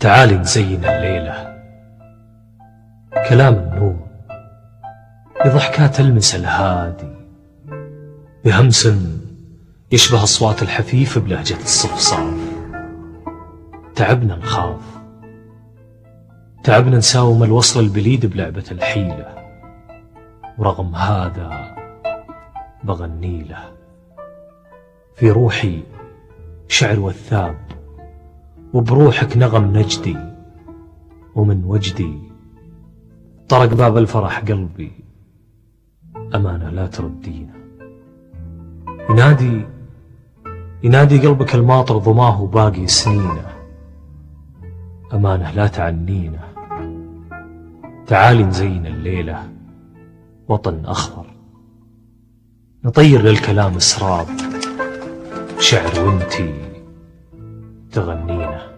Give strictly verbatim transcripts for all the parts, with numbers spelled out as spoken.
تعالي نزين الليلة، كلام النوم بضحكات المس الهادي، بهمس يشبه أصوات الحفيف بلهجة الصفصاف. تعبنا نخاف، تعبنا نساوم الوصل البليد بلعبة الحيلة، ورغم هذا بغني له. في روحي شعر وثاب، وبروحك نغم نجدي، ومن وجدي طرق باب الفرح قلبي. أمانة لا تردينا، ينادي ينادي قلبك الماطر ضماه باقي سنينه. أمانة لا تعنينا، تعالي نزين الليلة وطن أخضر، نطير للكلام سراب شعر وانتي تغنينا.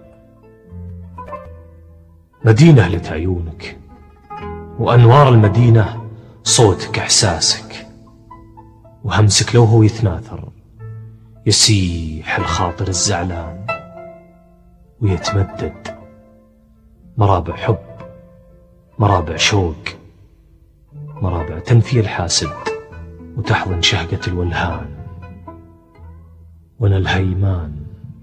مدينة لت عيونك، وأنوار المدينة صوتك إحساسك، وهمسك لو هو يتناثر يسيح الخاطر الزعلان، ويتمدد مرابع حب، مرابع شوق، مرابع تنفي الحاسد وتحضن شهقة الولهان. وانا الهيمان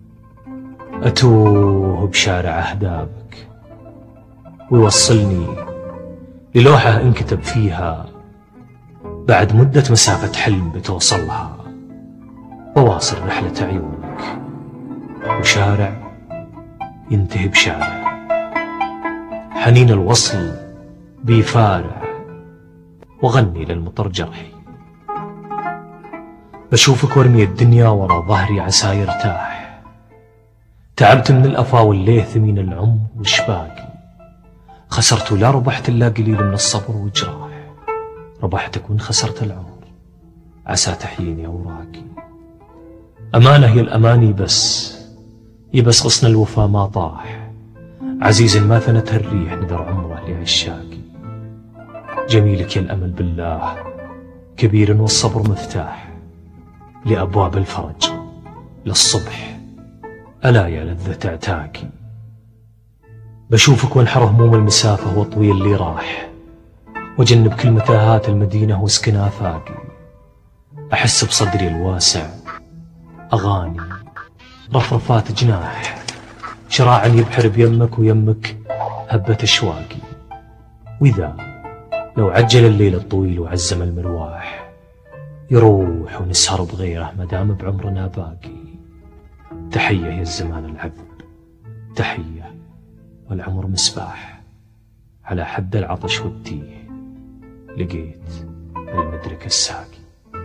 أتوه بشارع أهدابك، ويوصلني للوحة انكتب فيها بعد مدة مسافة حلم بتوصلها، وواصل رحلة عيونك، وشارع ينتهي بشارع، حنين الوصل بيفارع، وغني للمطر جرحي. بشوفك وارمي الدنيا ورا ظهري عسى يرتاح، تعبت من الأفا والليث من العمر وشباقي، خسرت ولا ربحت إلا قليل من الصبر وجراح، ربحتك وإن خسرت العمر عسى تحييني أوراقي. أمانة هي الأماني بس يبس غصن الوفا ما طاح، عزيز ما ثنته الريح ندر عمره لعشاقي. جميلك يا الأمل بالله كبير، والصبر مفتاح لأبواب الفرج للصبح، ألا يا لذة اعتاقي. بشوفك وانحر هموم المسافة والطويل اللي راح، وجنب كل متاهات المدينة واسكن آفاقي. أحس بصدري الواسع أغاني رفرفات جناح، شراعا يبحر بيمك ويمك هبة أشواقي. وإذا لو عجل الليل الطويل وعزم المرواح، يروح ونسهر بغيره مدام بعمرنا باقي. تحية يا الزمان العذب، تحية والعمر مسباح، على حد العطش والتيه لقيت المدرك الساقي.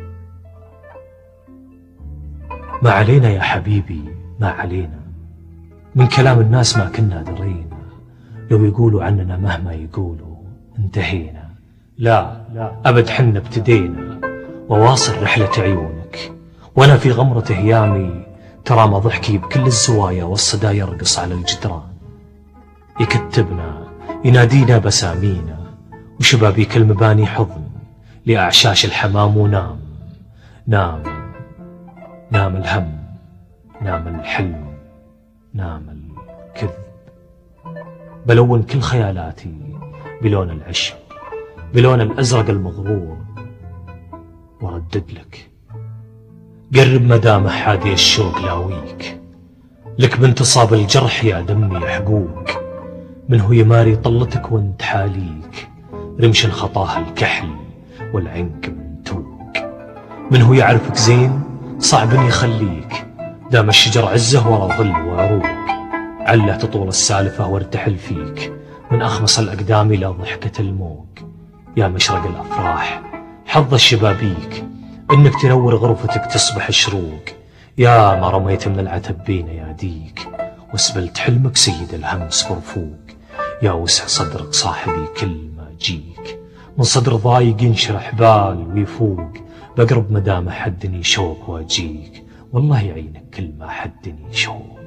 ما علينا يا حبيبي ما علينا، من كلام الناس ما كنا درينا، لو يقولوا عننا مهما يقولوا انتهينا. لا أبد حنا ابتدينا، وواصل رحلة عيونك، وأنا في غمرة هيامي ترى ما ضحكي بكل الزوايا والصدا يرقص على الجدران. يكتبنا ينادينا بسامينا، وشبابيك المباني حضن لأعشاش الحمام. ونام نام نام الهم، نام الحلم، نام الكذب. بلون كل خيالاتي بلون العشق، بلون الأزرق المغرور، وردد لك قرب مدام حادي الشوق لاويك. لك بانتصاب الجرح يا دمي حقوق، منه يماري طلتك وانت حاليك، رمش خطاها الكحل والعنك من توق. منه يعرفك زين صعب يخليك، دام الشجر عزه ورا ظل وعروق. عله تطول السالفة وارتحل فيك، من أخمص الأقدام إلى ضحكة الموج. يا مشرق الأفراح حظ الشبابيك، إنك تنور غرفتك تصبح شروق. يا ما رميت من العتب بين يديك، وسبلت حلمك سيد الهمس برفوق. يا وسع صدرك صاحبي كل ما جيك، من صدر ضايق ينشرح بال ويفوق. بقرب مدام حدني شوق واجيك، والله يعينك كل ما حدني شوق.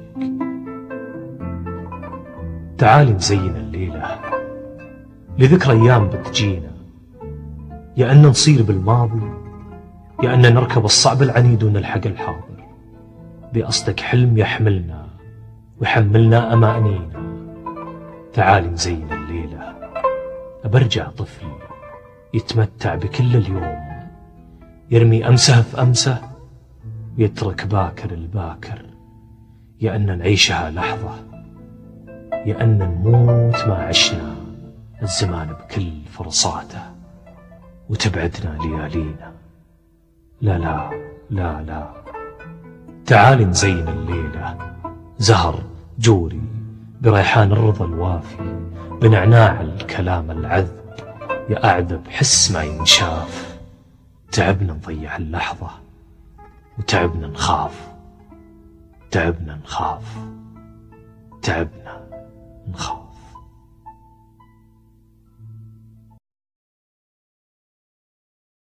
تعالي نزين الليلة لذكرى أيام بتجينا، يا أن نصير بالماضي، يا أن نركب الصعب العنيد ونلحق الحاضر. بقصدك حلم يحملنا ويحملنا أمانينا، تعالي نزين الليلة، أبرجع طفل يتمتع بكل اليوم، يرمي أمسه في أمسه ويترك باكر الباكر. يا أن نعيشها لحظة، يا أن نموت ما عشنا الزمان بكل فرصاته وتبعدنا ليالينا. لا لا لا لا، تعالي نزين الليلة، زهر جوري بريحان الرضا الوافي، بنعناع الكلام العذب، يا أعذب حس ما ينشاف. تعبنا نضيع اللحظة وتعبنا نخاف، تعبنا نخاف، تعبنا نخاف.